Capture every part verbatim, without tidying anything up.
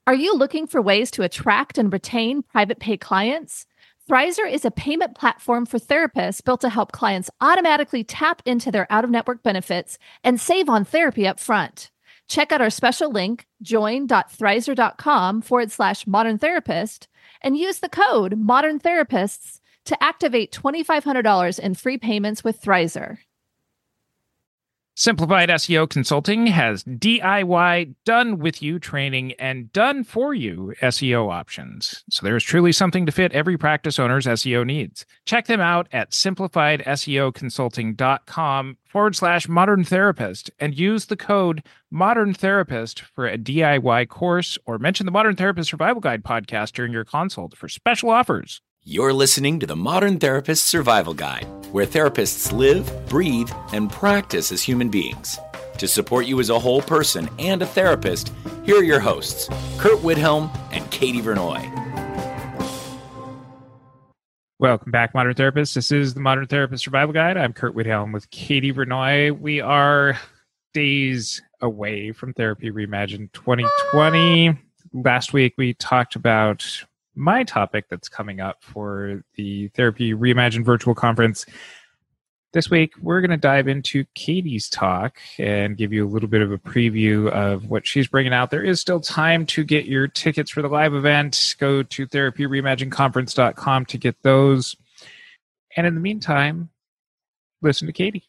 Are you looking for ways to attract and retain private pay clients? Thrizer is a payment platform for therapists built to help clients automatically tap into their out-of-network benefits and save on therapy up front. Check out our special link, join.thrizer.com forward slash modern therapist, and use the code modern therapists to activate twenty-five hundred dollars in free payments with Thrizer. Simplified S E O Consulting has D I Y, done-with-you training and done-for-you S E O options. So there is truly something to fit every practice owner's S E O needs. Check them out at simplifiedseoconsulting.com forward slash modern therapist and use the code modern therapist for a D I Y course, or mention the Modern Therapist Survival Guide podcast during your consult for special offers. You're listening to the Modern Therapist Survival Guide, where therapists live, breathe, and practice as human beings. To support you as a whole person and a therapist, here are your hosts, Kurt Widhelm and Katie Vernoy. Welcome back, Modern Therapists. This is the Modern Therapist Survival Guide. I'm Kurt Widhelm with Katie Vernoy. We are days away from Therapy Reimagined twenty twenty. Last week, we talked about my topic that's coming up for the Therapy Reimagined virtual conference. This week, we're going to dive into Katie's talk and give you a little bit of a preview of what she's bringing out. There is still time to get your tickets for the live event. Go to therapy reimagined conference dot com to get those. And in the meantime, listen to Katie.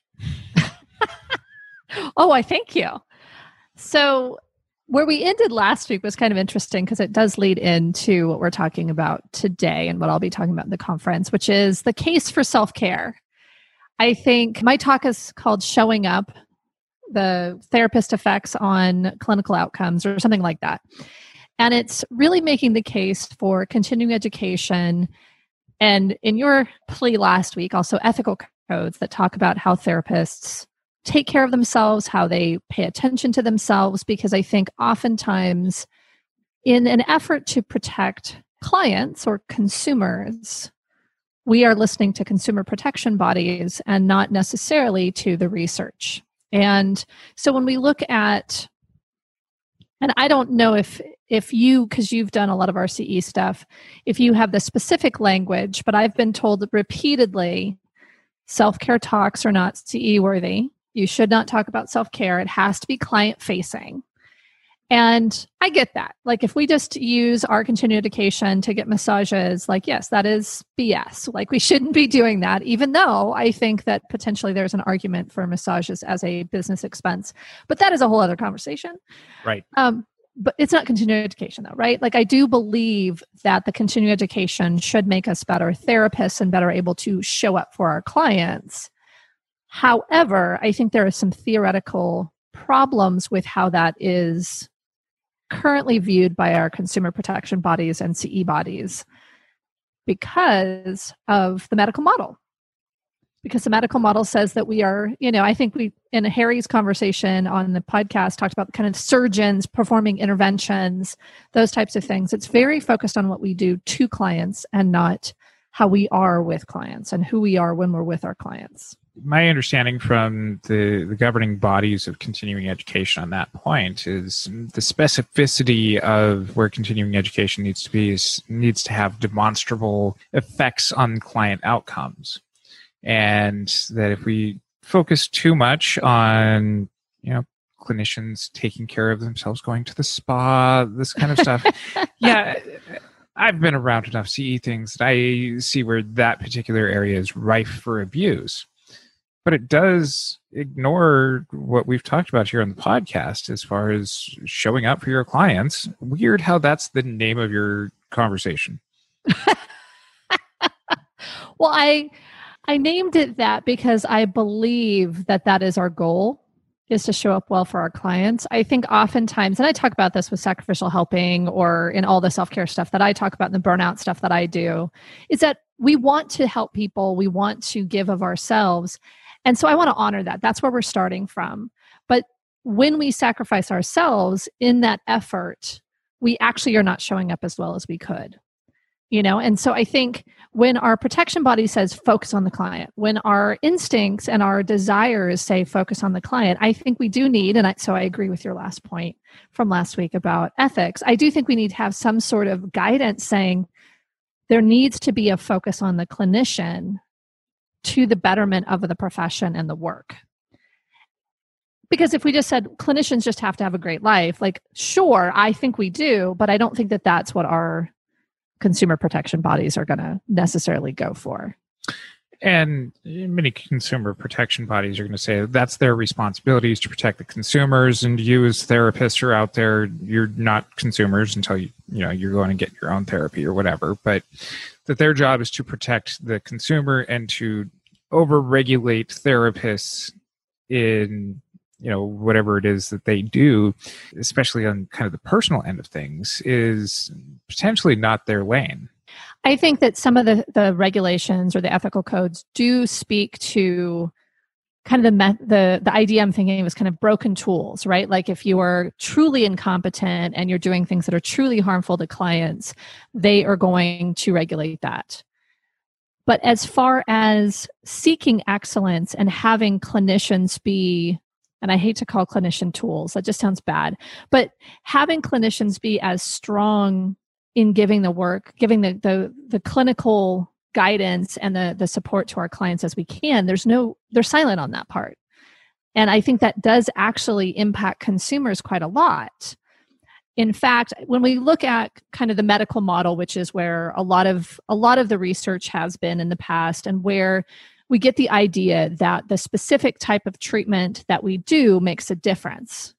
Oh, I thank you. So where we ended last week was kind of interesting because it does lead into what we're talking about today and what I'll be talking about in the conference, which is the case for self-care. I think my talk is called Showing Up, the therapist effects on clinical outcomes or something like that. And it's really making the case for continuing education. And in your plea last week, also ethical codes that talk about how therapists take care of themselves, how they pay attention to themselves, because I think oftentimes in an effort to protect clients or consumers, we are listening to consumer protection bodies and not necessarily to the research. And so when we look at, and I don't know if if you, because you've done a lot of R C E stuff, if you have the specific language, but I've been told repeatedly, self-care talks are not C E worthy. You should not talk about self-care. It has to be client-facing. And I get that. Like if we just use our continuing education to get massages, like, yes, that is B S. Like we shouldn't be doing that, even though I think that potentially there's an argument for massages as a business expense. But that is a whole other conversation. Right. Um, but it's not continuing education though, right? Like I do believe that the continuing education should make us better therapists and better able to show up for our clients. However, I think there are some theoretical problems with how that is currently viewed by our consumer protection bodies and C E bodies because of the medical model. Because the medical model says that we are, you know, I think we, in Harry's conversation on the podcast, talked about kind of surgeons performing interventions, those types of things. It's very focused on what we do to clients and not how we are with clients and who we are when we're with our clients. My understanding from the, the governing bodies of continuing education on that point is the specificity of where continuing education needs to be is needs to have demonstrable effects on client outcomes. And that if we focus too much on, you know, clinicians taking care of themselves, going to the spa, this kind of stuff, yeah, I've been around enough C E things that I see where that particular area is rife for abuse. But it does ignore what we've talked about here on the podcast as far as showing up for your clients. Weird how that's the name of your conversation. Well, I I named it that because I believe that that is our goal, is to show up well for our clients. I think oftentimes, and I talk about this with sacrificial helping or in all the self-care stuff that I talk about, in the burnout stuff that I do, is that we want to help people. We want to give of ourselves. And so I want to honor that. That's where we're starting from. But when we sacrifice ourselves in that effort, we actually are not showing up as well as we could. You know, and so I think when our protection body says focus on the client, when our instincts and our desires say focus on the client, I think we do need, and I, so I agree with your last point from last week about ethics. I do think we need to have some sort of guidance saying there needs to be a focus on the clinician to the betterment of the profession and the work. Because if we just said clinicians just have to have a great life, like, sure, I think we do, but I don't think that that's what our consumer protection bodies are going to necessarily go for. And many consumer protection bodies are going to say that's their responsibilities to protect the consumers, and you as therapists are out there, you're not consumers until you, you know, you're going to get your own therapy or whatever, but that their job is to protect the consumer and to overregulate therapists in, you know, whatever it is that they do, especially on kind of the personal end of things, is potentially not their lane. I think that some of the, the regulations or the ethical codes do speak to kind of the, me- the the idea I'm thinking was kind of broken tools, right? Like if you are truly incompetent and you're doing things that are truly harmful to clients, they are going to regulate that. But as far as seeking excellence and having clinicians be, and I hate to call clinician tools, that just sounds bad, but having clinicians be as strong in giving the work, giving the the, the clinical guidance and the, the support to our clients as we can, there's no, they're silent on that part. And I think that does actually impact consumers quite a lot. In fact, when we look at kind of the medical model, which is where a lot of a lot of the research has been in the past, and where we get the idea that the specific type of treatment that we do makes a difference.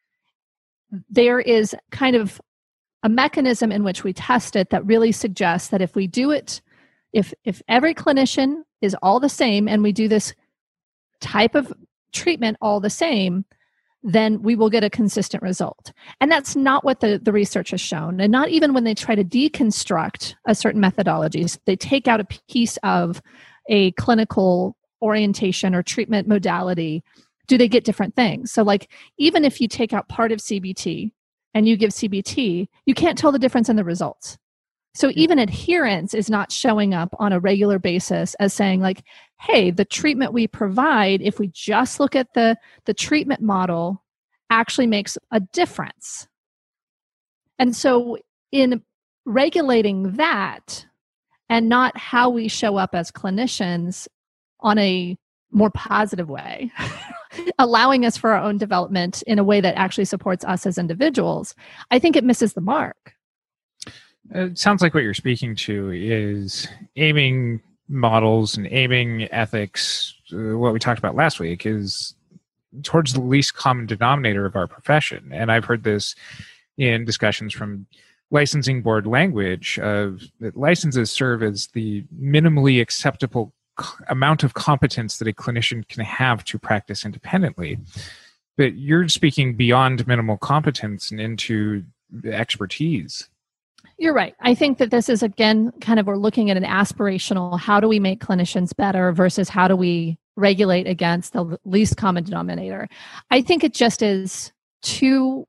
There is kind of a mechanism in which we test it that really suggests that if we do it, if if every clinician is all the same and we do this type of treatment all the same, then we will get a consistent result. And that's not what the, the research has shown. And not even when they try to deconstruct a certain methodologies, they take out a piece of a clinical orientation or treatment modality, do they get different things? So like, even if you take out part of C B T and you give C B T, you can't tell the difference in the results. So even adherence is not showing up on a regular basis as saying like, hey, the treatment we provide, if we just look at the, the treatment model, actually makes a difference. And so in regulating that and not how we show up as clinicians on a more positive way, allowing us for our own development in a way that actually supports us as individuals, I think it misses the mark. It sounds like what you're speaking to is aiming models and aiming ethics, uh, what we talked about last week, is towards the least common denominator of our profession. And I've heard this in discussions from licensing board language of that licenses serve as the minimally acceptable amount of competence that a clinician can have to practice independently. But you're speaking beyond minimal competence and into expertise. You're right. I think that this is, again, kind of we're looking at an aspirational, how do we make clinicians better versus how do we regulate against the least common denominator. I think it just is too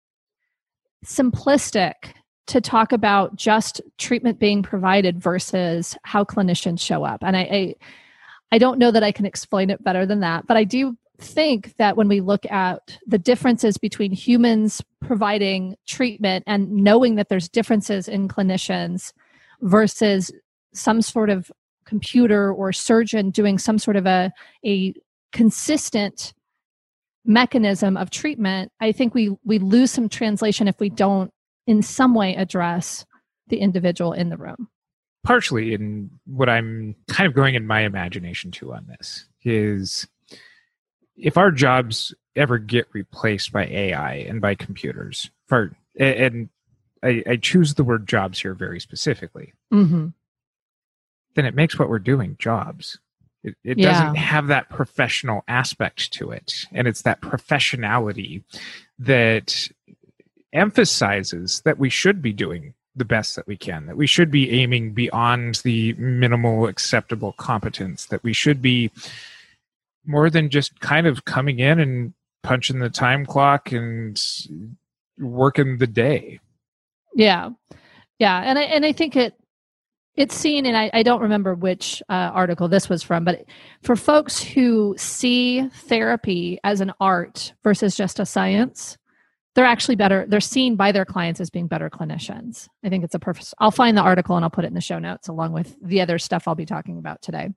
simplistic to talk about just treatment being provided versus how clinicians show up. And I, I, I don't know that I can explain it better than that, but I do think that when we look at the differences between humans providing treatment and knowing that there's differences in clinicians versus some sort of computer or surgeon doing some sort of a, a consistent mechanism of treatment, I think we we lose some translation if we don't in some way address the individual in the room. Partially in what I'm kind of going in my imagination to on this is, if our jobs ever get replaced by A I and by computers, for, and I, I choose the word jobs here very specifically, mm-hmm. then it makes what we're doing jobs. It, it yeah. doesn't have that professional aspect to it. And it's that professionality that emphasizes that we should be doing the best that we can, that we should be aiming beyond the minimal acceptable competence, that we should be more than just kind of coming in and punching the time clock and working the day. Yeah. Yeah. And I, and I think it, It's seen, and I, I don't remember which uh, article this was from, but for folks who see therapy as an art versus just a science, they're actually better. They're seen by their clients as being better clinicians. I think it's a perfect. I'll find the article and I'll put it in the show notes along with the other stuff I'll be talking about today.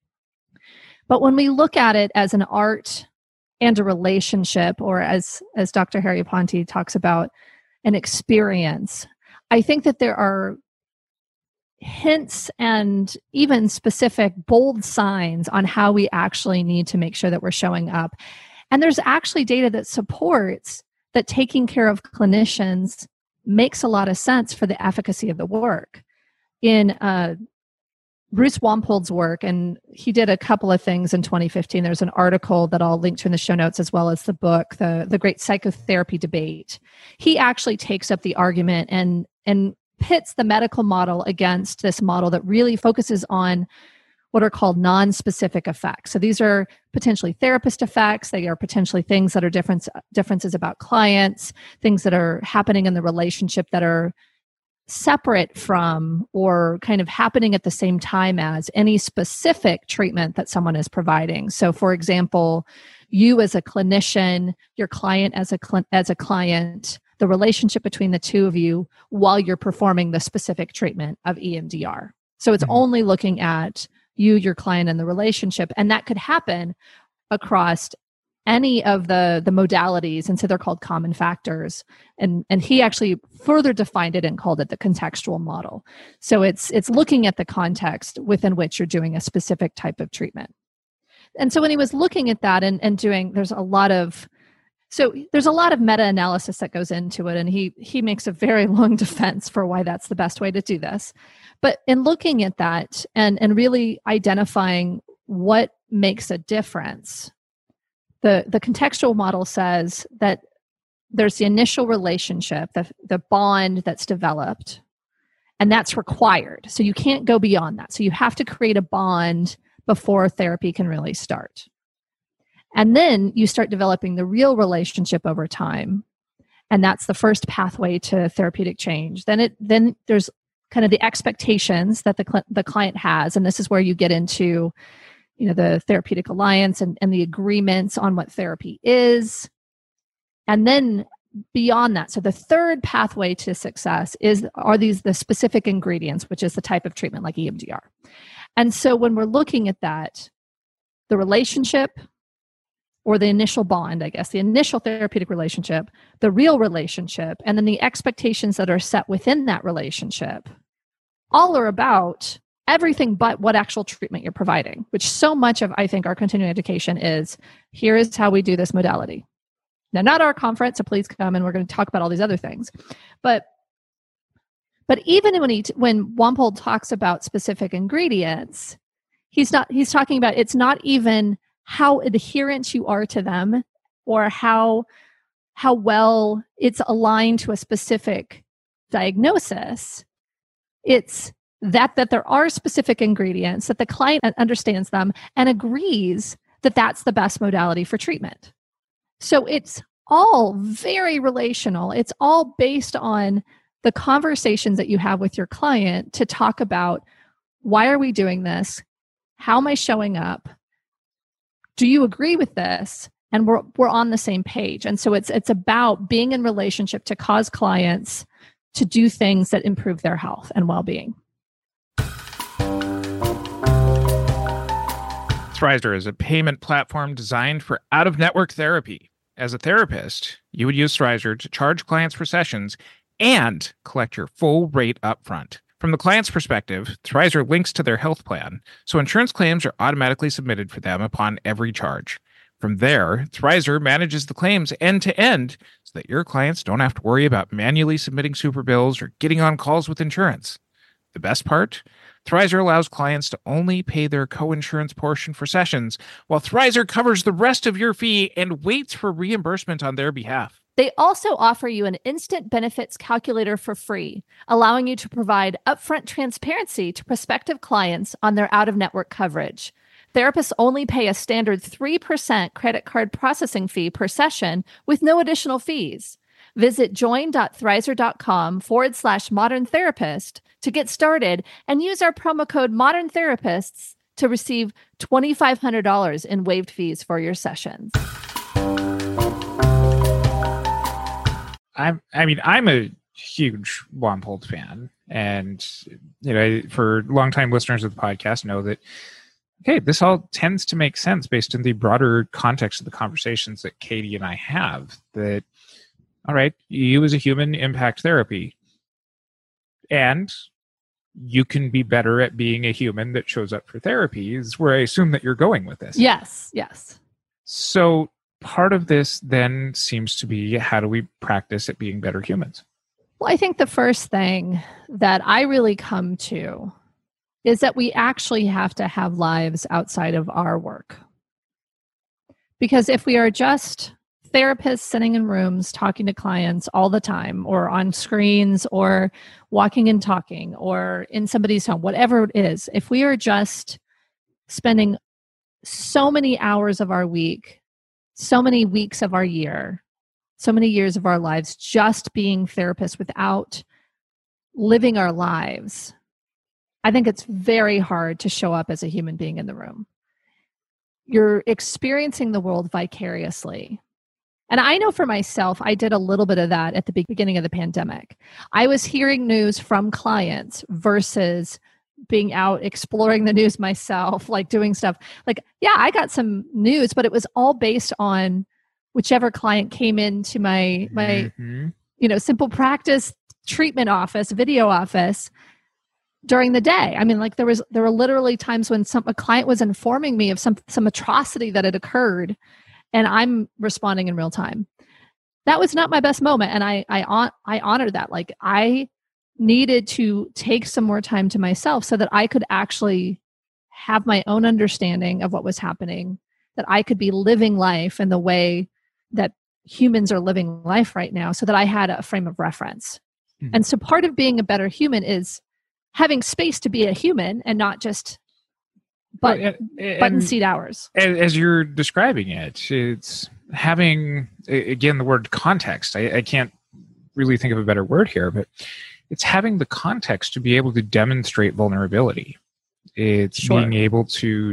But when we look at it as an art and a relationship, or as, as Doctor Harry Ponte talks about, an experience, I think that there are hints and even specific bold signs on how we actually need to make sure that we're showing up. And there's actually data that supports that taking care of clinicians makes a lot of sense for the efficacy of the work. In uh, Bruce Wampold's work, and he did a couple of things in twenty fifteen. There's an article that I'll link to in the show notes, as well as the book, the, the Great Psychotherapy Debate. He actually takes up the argument and, and pits the medical model against this model that really focuses on what are called non-specific effects. So these are potentially therapist effects. They are potentially things that are difference, differences about clients, things that are happening in the relationship that are separate from or kind of happening at the same time as any specific treatment that someone is providing. So for example, you as a clinician, your client as a cl- as a client, the relationship between the two of you while you're performing the specific treatment of E M D R. So it's mm-hmm. only looking at you, your client, and the relationship. And that could happen across any of the, the modalities. And so they're called common factors. And, and he actually further defined it and called it the contextual model. So it's, it's looking at the context within which you're doing a specific type of treatment. And so when he was looking at that and, and doing, there's a lot of, so there's a lot of meta-analysis that goes into it. And he, he makes a very long defense for why that's the best way to do this. But in looking at that and, and really identifying what makes a difference, The, the contextual model says that there's the initial relationship, the, the bond that's developed, and that's required. So you can't go beyond that. So you have to create a bond before therapy can really start. And then you start developing the real relationship over time. And that's the first pathway to therapeutic change. Then it then there's kind of the expectations that the, cl- the client has. And this is where you get into you know, the therapeutic alliance and, and the agreements on what therapy is. And then beyond that, so the third pathway to success is, are these the specific ingredients, which is the type of treatment like E M D R. And so when we're looking at that, the relationship or the initial bond, I guess, the initial therapeutic relationship, the real relationship, and then the expectations that are set within that relationship, all are about everything but what actual treatment you're providing, which so much of, I think, our continuing education is, here is how we do this modality. Now, not our conference, so please come and we're going to talk about all these other things. But but even when he when Wampold talks about specific ingredients, he's not he's talking about it's not even how adherent you are to them or how how well it's aligned to a specific diagnosis. It's that that there are specific ingredients, that the client understands them and agrees that that's the best modality for treatment. So it's all very relational. It's all based on the conversations that you have with your client to talk about, why are we doing this? How am I showing up? Do you agree with this? And we're we're on the same page. And so it's it's about being in relationship to cause clients to do things that improve their health and well-being. Thrizer is a payment platform designed for out-of-network therapy. As a therapist, you would use Thrizer to charge clients for sessions and collect your full rate upfront. From the client's perspective, Thrizer links to their health plan, so insurance claims are automatically submitted for them upon every charge. From there, Thrizer manages the claims end-to-end so that your clients don't have to worry about manually submitting super bills or getting on calls with insurance. The best part? Thrizer allows clients to only pay their co-insurance portion for sessions, while Thrizer covers the rest of your fee and waits for reimbursement on their behalf. They also offer you an instant benefits calculator for free, allowing you to provide upfront transparency to prospective clients on their out-of-network coverage. Therapists only pay a standard three percent credit card processing fee per session with no additional fees. Visit join.thrizer.com forward slash modern therapist to get started and use our promo code modern therapists to receive twenty-five hundred dollars in waived fees for your sessions. I'm, I mean, I'm a huge Wampold fan. And, you know, for longtime listeners of the podcast know that, okay, this all tends to make sense based on the broader context of the conversations that Katie and I have. That, all right, you as a human impact therapy. And you can be better at being a human that shows up for therapy is where I assume that you're going with this. Yes, yes. So part of this then seems to be, how do we practice at being better humans? Well, I think the first thing that I really come to is that we actually have to have lives outside of our work. Because if we are just therapists sitting in rooms talking to clients all the time, or on screens, or walking and talking, or in somebody's home, whatever it is, if we are just spending so many hours of our week, so many weeks of our year, so many years of our lives just being therapists without living our lives, I think it's very hard to show up as a human being in the room. You're experiencing the world vicariously. And I know for myself, I did a little bit of that at the beginning of the pandemic. I was hearing news from clients versus being out exploring the news myself, like doing stuff. Like, yeah, I got some news, but it was all based on whichever client came into my, my, mm-hmm. you know, simple practice treatment office, video office during the day. I mean, like there was, there were literally times when some, a client was informing me of some, some atrocity that had occurred, and I'm responding in real time. That was not my best moment. And I, I, I honor that. Like I needed to take some more time to myself so that I could actually have my own understanding of what was happening, that I could be living life in the way that humans are living life right now, so that I had a frame of reference. Mm-hmm. And so part of being a better human is having space to be a human and not just but, well, and, button seat hours. As you're describing it, it's having, again, the word context. I, I can't really think of a better word here, but it's having the context to be able to demonstrate vulnerability. It's sure. being able to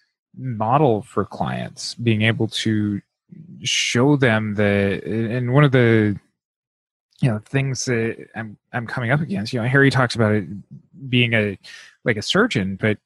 model for clients, being able to show them the, and one of the, you know, things that I'm I'm coming up against, you know, Harry talks about it being a like a surgeon, but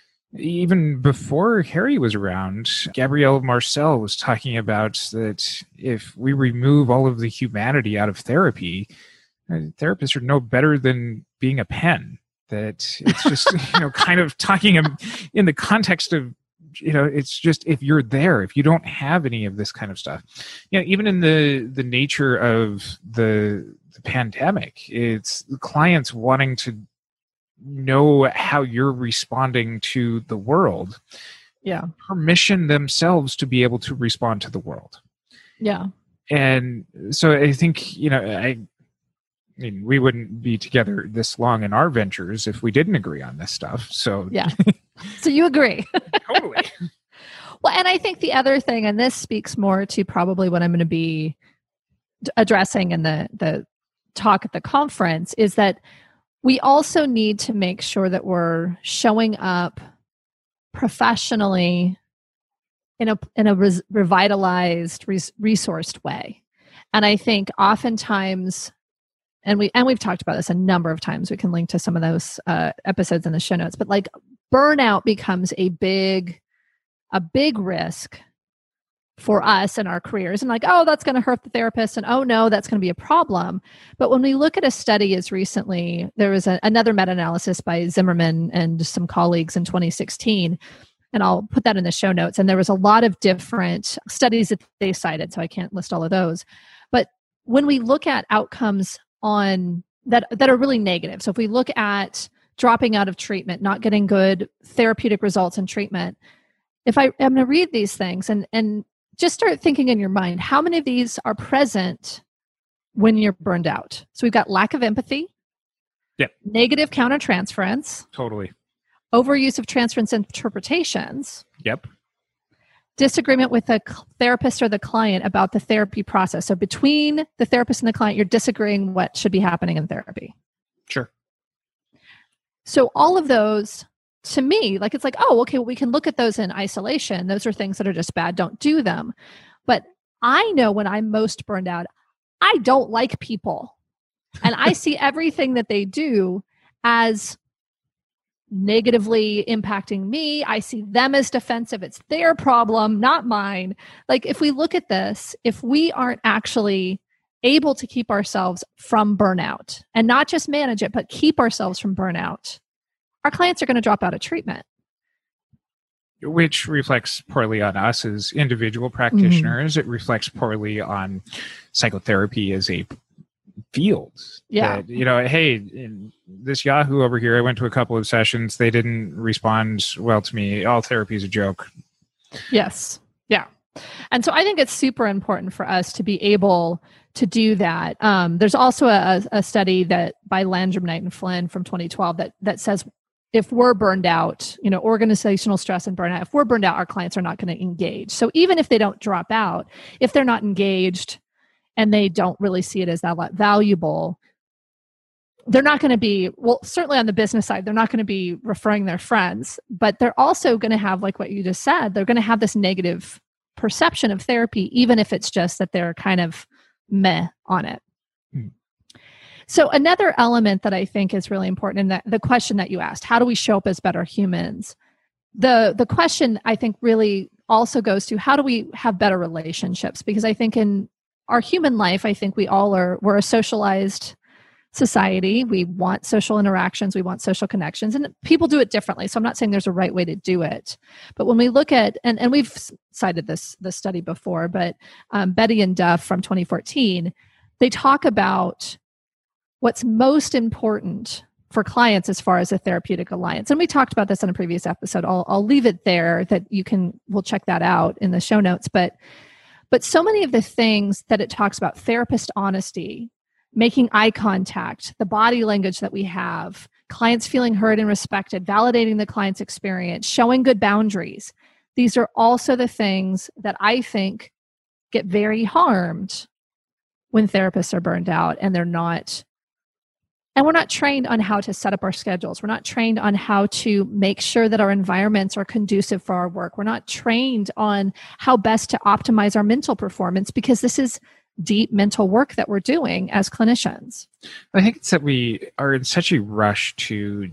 even before Harry was around, Gabrielle Marcel was talking about that if we remove all of the humanity out of therapy, therapists are no better than being a pen. That it's just, you know, kind of talking in the context of, you know, it's just if you're there, if you don't have any of this kind of stuff, you know, even in the the nature of the, the pandemic, it's clients wanting to know how you're responding to the world. Yeah. Permission themselves to be able to respond to the world. Yeah. And so I think, you know, I, I mean, we wouldn't be together this long in our ventures if we didn't agree on this stuff. So yeah. So you agree. Totally. Well, and I think the other thing, and this speaks more to probably what I'm going to be addressing in the, the talk at the conference, is that we also need to make sure that we're showing up professionally in a in a res, revitalized, res, resourced way. And I think oftentimes, and we and we've talked about this a number of times. We can link to some of those uh, episodes in the show notes. But like burnout becomes a big a big risk for us in our careers, and like, oh, that's going to hurt the therapist, and oh no, that's going to be a problem. But when we look at a study as recently, there was a, another meta-analysis by Zimmerman and some colleagues in twenty sixteen, and I'll put that in the show notes. And there was a lot of different studies that they cited, so I can't list all of those. But when we look at outcomes on that that are really negative, so if we look at dropping out of treatment, not getting good therapeutic results in treatment, if I am going to read these things and and just start thinking in your mind, how many of these are present when you're burned out? So we've got lack of empathy, yep. negative countertransference, totally, overuse of transference interpretations, yep, disagreement with the therapist or the client about the therapy process. So between the therapist and the client, you're disagreeing what should be happening in therapy. Sure. So all of those, to me, like it's like, oh, okay, well, we can look at those in isolation. Those are things that are just bad. Don't do them. But I know when I'm most burned out, I don't like people. And I see everything that they do as negatively impacting me. I see them as defensive. It's their problem, not mine. Like if we look at this, if we aren't actually able to keep ourselves from burnout and not just manage it, but keep ourselves from burnout, our clients are going to drop out of treatment. Which reflects poorly on us as individual practitioners. Mm-hmm. It reflects poorly on psychotherapy as a field. Yeah. That, you know, hey, this Yahoo over here, I went to a couple of sessions. They didn't respond well to me. All therapy is a joke. Yes. Yeah. And so I think it's super important for us to be able to do that. Um, there's also a, a study that by Landrum, Knight, and Flynn from twenty twelve that that says if we're burned out, you know, organizational stress and burnout, if we're burned out, our clients are not going to engage. So even if they don't drop out, if they're not engaged and they don't really see it as that valuable, they're not going to be, well, certainly on the business side, they're not going to be referring their friends, but they're also going to have, like what you just said, they're going to have this negative perception of therapy, even if it's just that they're kind of meh on it. Mm. So another element that I think is really important in that, the question that you asked, how do we show up as better humans? The, the question I think really also goes to how do we have better relationships? Because I think in our human life, I think we all are, we're a socialized society. We want social interactions. We want social connections, and people do it differently. So I'm not saying there's a right way to do it, but when we look at, and, and we've cited this, this study before, but um, Betty and Duff from twenty fourteen, they talk about what's most important for clients as far as a therapeutic alliance. And we talked about this in a previous episode. I'll, I'll leave it there that you can, we'll check that out in the show notes. But, but so many of the things that it talks about, therapist honesty, making eye contact, the body language that we have, clients feeling heard and respected, validating the client's experience, showing good boundaries. These are also the things that I think get very harmed when therapists are burned out and they're not, and we're not trained on how to set up our schedules. We're not trained on how to make sure that our environments are conducive for our work. We're not trained on how best to optimize our mental performance, because this is deep mental work that we're doing as clinicians. I think it's that we are in such a rush to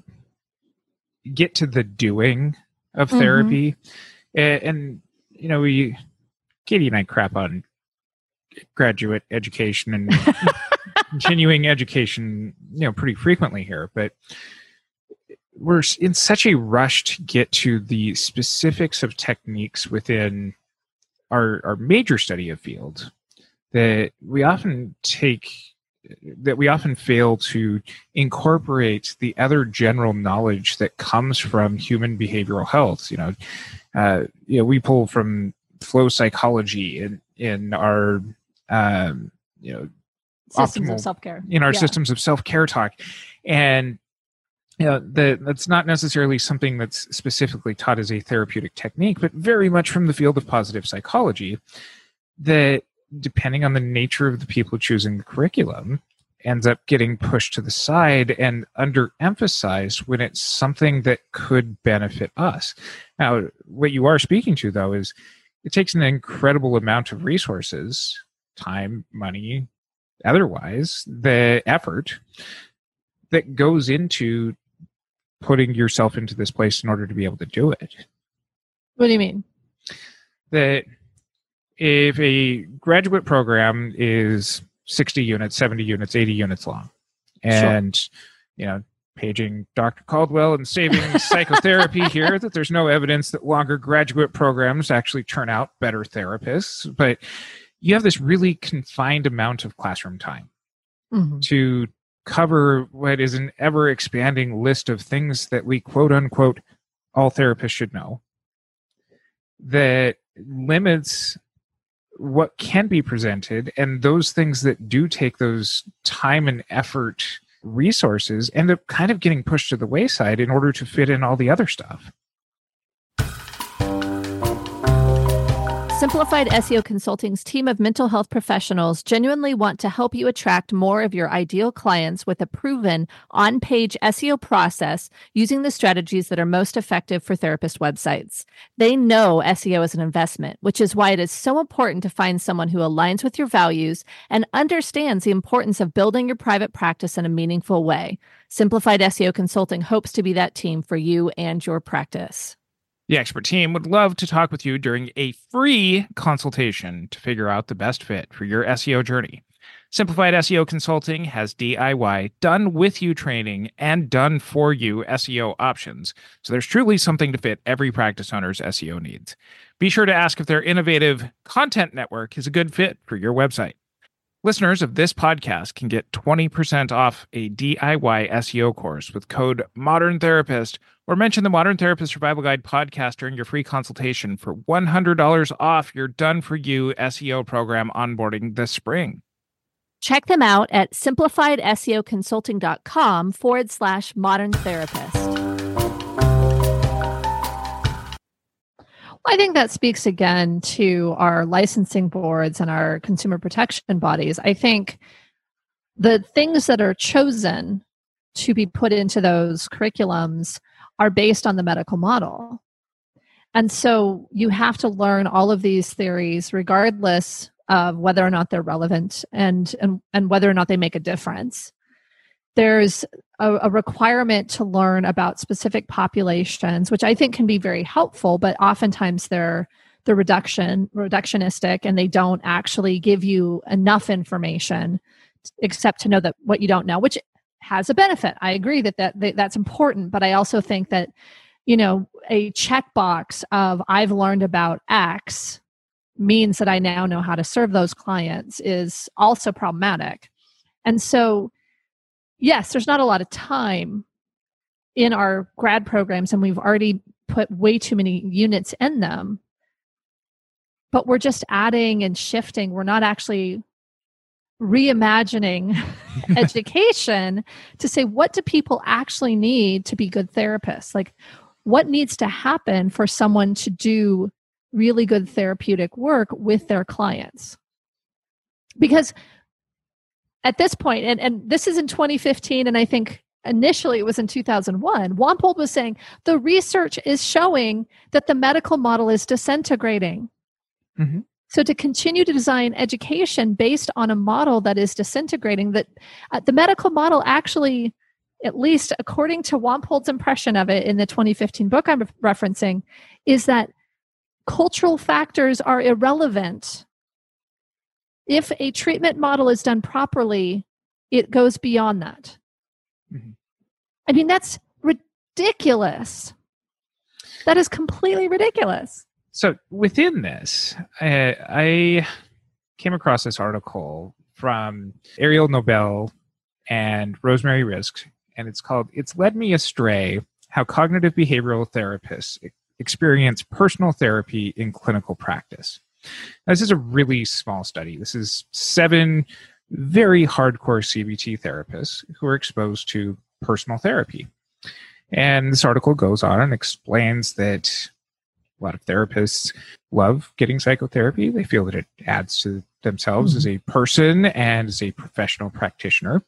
get to the doing of therapy. Mm-hmm. And, and, you know, we, Katie and I crap on graduate education and continuing education, you know, pretty frequently here, but we're in such a rush to get to the specifics of techniques within our, our major study of field that we often take, that we often fail to incorporate the other general knowledge that comes from human behavioral health. You know, uh, you know, we pull from flow psychology in, in our, um, you know, systems optimal, of self-care. In our yeah. systems of self-care talk. And, you know, the, that's not necessarily something that's specifically taught as a therapeutic technique, but very much from the field of positive psychology that, depending on the nature of the people choosing the curriculum, ends up getting pushed to the side and underemphasized when it's something that could benefit us. Now, what you are speaking to, though, is it takes an incredible amount of resources, time, money, otherwise, the effort that goes into putting yourself into this place in order to be able to do it. What do you mean? That if a graduate program is sixty units, seventy units, eighty units long, and, sure. you know, paging Doctor Caldwell and saving psychotherapy here, that there's no evidence that longer graduate programs actually turn out better therapists, but you have this really confined amount of classroom time mm-hmm. to cover what is an ever-expanding list of things that we quote-unquote all therapists should know, that limits what can be presented, and those things that do take those time and effort resources end up kind of getting pushed to the wayside in order to fit in all the other stuff. Simplified S E O Consulting's team of mental health professionals genuinely want to help you attract more of your ideal clients with a proven on-page S E O process using the strategies that are most effective for therapist websites. They know S E O is an investment, which is why it is so important to find someone who aligns with your values and understands the importance of building your private practice in a meaningful way. Simplified S E O Consulting hopes to be that team for you and your practice. The expert team would love to talk with you during a free consultation to figure out the best fit for your S E O journey. Simplified S E O Consulting has D I Y, done with you training and done for you S E O options. So there's truly something to fit every practice owner's S E O needs. Be sure to ask if their innovative content network is a good fit for your website. Listeners of this podcast can get twenty percent off a D I Y S E O course with code Modern Therapist, or mention the Modern Therapist Survival Guide podcast during your free consultation for one hundred dollars off your done-for-you S E O program onboarding this spring. Check them out at simplifiedseoconsulting.com forward slash modern therapist. I think that speaks again to our licensing boards and our consumer protection bodies. I think the things that are chosen to be put into those curriculums are based on the medical model. And so you have to learn all of these theories regardless of whether or not they're relevant and, and, and whether or not they make a difference. There's a, a requirement to learn about specific populations, which I think can be very helpful, but oftentimes they're they're reduction reductionistic, and they don't actually give you enough information except to know that what you don't know, which has a benefit. I agree that, that that that's important, but I also think that, you know, a checkbox of I've learned about X means that I now know how to serve those clients is also problematic. And so yes, there's not a lot of time in our grad programs, and we've already put way too many units in them, but we're just adding and shifting. We're not actually reimagining education to say, what do people actually need to be good therapists? Like, what needs to happen for someone to do really good therapeutic work with their clients? Because at this point, and, and this is in twenty fifteen, and I think initially it was in two thousand one, Wampold was saying the research is showing that the medical model is disintegrating. Mm-hmm. So to continue to design education based on a model that is disintegrating, that uh, the medical model actually, at least according to Wampold's impression of it in the twenty fifteen book I'm referencing, is that cultural factors are irrelevant. If a treatment model is done properly, it goes beyond that. Mm-hmm. I mean, that's ridiculous. That is completely ridiculous. So within this, I, I came across this article from Ariel Nobel and Rosemary Risk, and it's called "It's Led Me Astray: How Cognitive Behavioral Therapists Experience Personal Therapy in Clinical Practice." Now, this is a really small study. This is seven very hardcore C B T therapists who are exposed to personal therapy. And this article goes on and explains that a lot of therapists love getting psychotherapy. They feel that it adds to themselves mm-hmm. as a person and as a professional practitioner.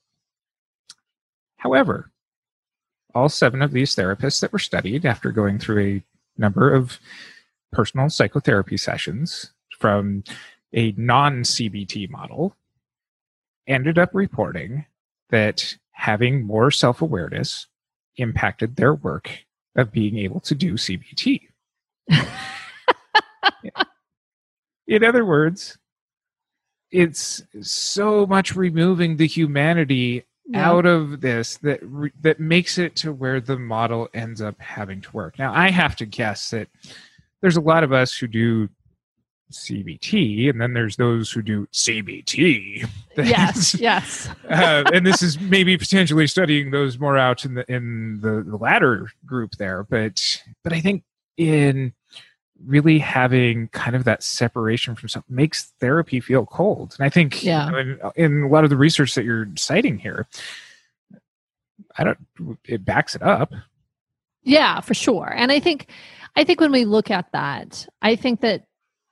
However, all seven of these therapists that were studied after going through a number of personal psychotherapy sessions from a non-C B T model ended up reporting that having more self-awareness impacted their work of being able to do C B T. In other words, it's so much removing the humanity yeah. out of this that re- that makes it to where the model ends up having to work. Now, I have to guess that there's a lot of us who do C B T, and then there's those who do C B T. Yes, yes. uh, and this is maybe potentially studying those more out in the in the, the latter group there. But but I think in really having kind of that separation from something makes therapy feel cold. And I think yeah. you know, in, in a lot of the research that you're citing here, I don't. It backs it up. Yeah, for sure. And I think I think when we look at that, I think that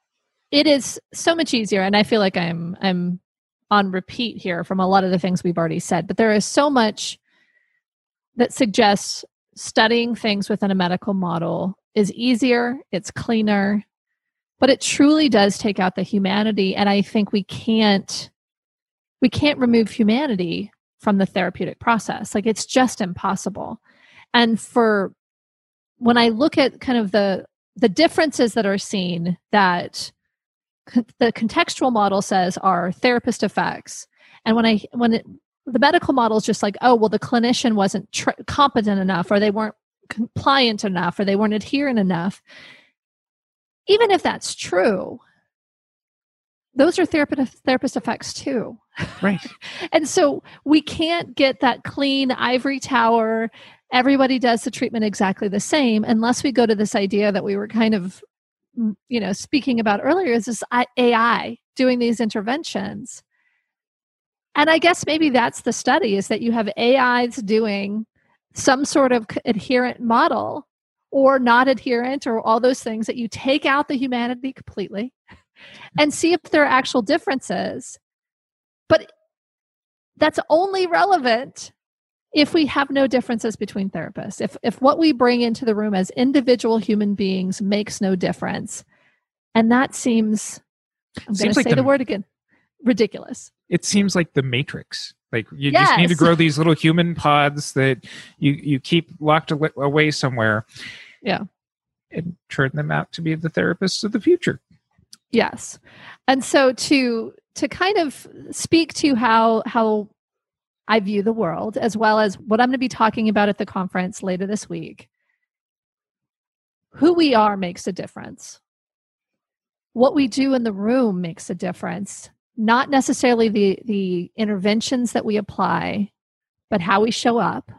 it is so much easier. And I feel like I'm, I'm on repeat here from a lot of the things we've already said, but there is so much that suggests studying things within a medical model is easier, it's cleaner, but it truly does take out the humanity. And I think we can't, we can't remove humanity from the therapeutic process. Like, it's just impossible. And for, when I look at kind of the, the differences that are seen that con- the contextual model says are therapist effects. And when I, when it, the medical model is just like, oh, well, the clinician wasn't tr- competent enough, or they weren't compliant enough, or they weren't adherent enough. Even if that's true, those are therapist, therapist effects too. Right. And so we can't get that clean ivory tower, everybody does the treatment exactly the same, unless we go to this idea that we were kind of, you know, speaking about earlier, is this A I doing these interventions. And I guess maybe that's the study, is that you have A Is doing some sort of adherent model or not adherent or all those things, that you take out the humanity completely and see if there are actual differences. But that's only relevant if we have no differences between therapists. If if what we bring into the room as individual human beings makes no difference. And that seems, I'm going to say like the, the word again, ridiculous. It seems like the Matrix. Like, you yes. just need to grow these little human pods that you, you keep locked away somewhere. Yeah. And turn them out to be the therapists of the future. Yes. And so to to kind of speak to how how I view the world, as well as what I'm going to be talking about at the conference later this week, who we are makes a difference. What we do in the room makes a difference. Not necessarily the, the interventions that we apply, but how we show up.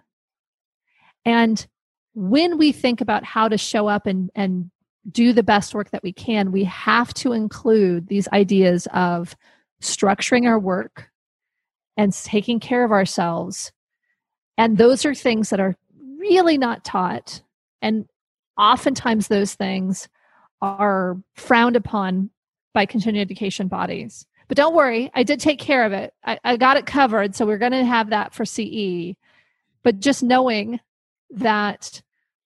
And when we think about how to show up and, and do the best work that we can, we have to include these ideas of structuring our work and taking care of ourselves. And those are things that are really not taught. And oftentimes those things are frowned upon by continuing education bodies. But don't worry, I did take care of it. I, I got it covered. So we're going to have that for C E. But just knowing that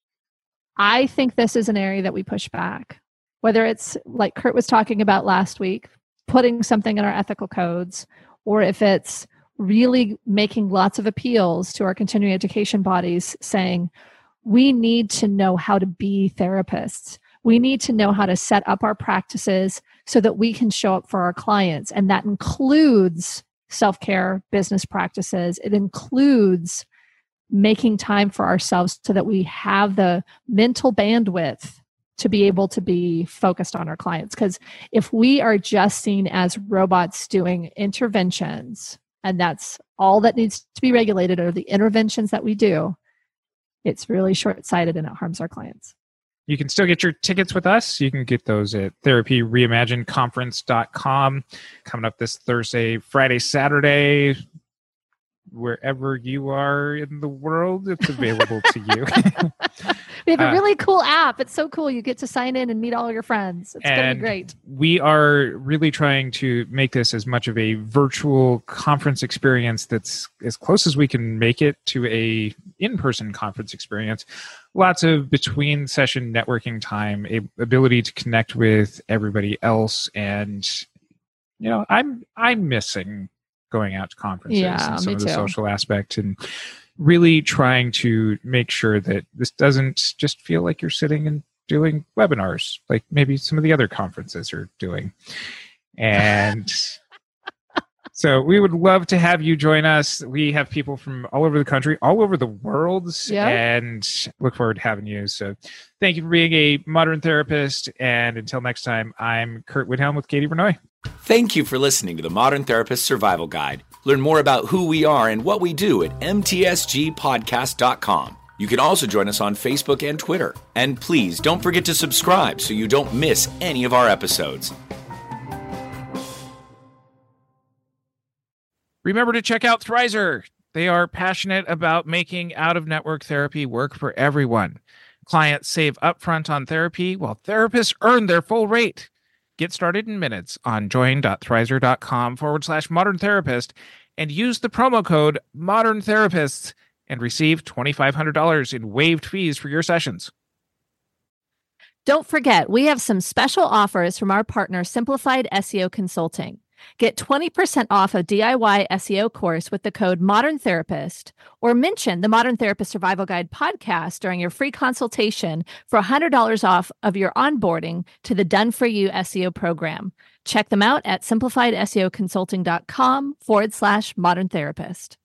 I think this is an area that we push back, whether it's like Kurt was talking about last week, putting something in our ethical codes, or if it's really making lots of appeals to our continuing education bodies saying, we need to know how to be therapists. We need to know how to set up our practices so that we can show up for our clients. And that includes self-care business practices. It includes making time for ourselves so that we have the mental bandwidth to be able to be focused on our clients. Because if we are just seen as robots doing interventions, and that's all that needs to be regulated are the interventions that we do, it's really short-sighted and it harms our clients. You can still get your tickets with us. You can get those at therapy reimagined conference dot com. Coming up this Thursday, Friday, Saturday, wherever you are in the world, it's available to you. We have a uh, really cool app. It's so cool. You get to sign in and meet all your friends. It's going to be great. We are really trying to make this as much of a virtual conference experience that's as close as we can make it to a in-person conference experience. Lots of between session networking time, a ability to connect with everybody else. And, you know, I'm, I'm missing going out to conferences yeah, and some me of the too. social aspect, and really trying to make sure that this doesn't just feel like you're sitting and doing webinars like maybe some of the other conferences are doing. And so we would love to have you join us. We have people from all over the country, all over the world, yep. and look forward to having you. So thank you for being a modern therapist. And until next time, I'm Kurt Widhelm with Katie Vernoy. Thank you for listening to the Modern Therapist Survival Guide. Learn more about who we are and what we do at m t s g podcast dot com. You can also join us on Facebook and Twitter. And please don't forget to subscribe so you don't miss any of our episodes. Remember to check out Thrizer. They are passionate about making out-of-network therapy work for everyone. Clients save upfront on therapy while therapists earn their full rate. Get started in minutes on join.thrizer.com forward slash modern therapist and use the promo code modern therapists and receive twenty-five hundred dollars in waived fees for your sessions. Don't forget, we have some special offers from our partner, Simplified S E O Consulting. Get twenty percent off a D I Y S E O course with the code Modern Therapist, or mention the Modern Therapist Survival Guide podcast during your free consultation for one hundred dollars off of your onboarding to the Done For You S E O program. Check them out at simplified S E O consulting dot com forward slash modern therapist.